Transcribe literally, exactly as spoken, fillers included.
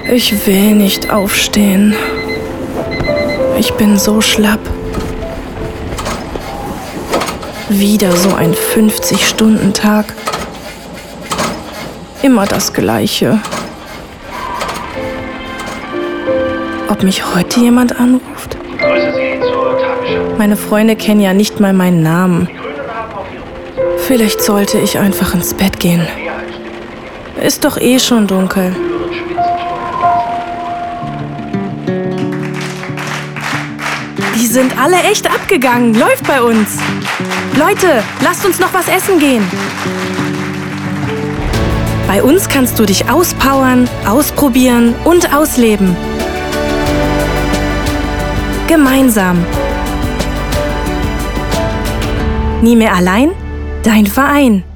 Ich will nicht aufstehen. Ich bin so schlapp. Wieder so ein fünfzig-Stunden-Tag. Immer das Gleiche. Ob mich heute jemand anruft? Meine Freunde kennen ja nicht mal meinen Namen. Vielleicht sollte ich einfach ins Bett gehen. Ist doch eh schon dunkel. Die sind alle echt abgegangen. Läuft bei uns. Leute, lasst uns noch was essen gehen. Bei uns kannst du dich auspowern, ausprobieren und ausleben. Gemeinsam. Nie mehr allein, dein Verein.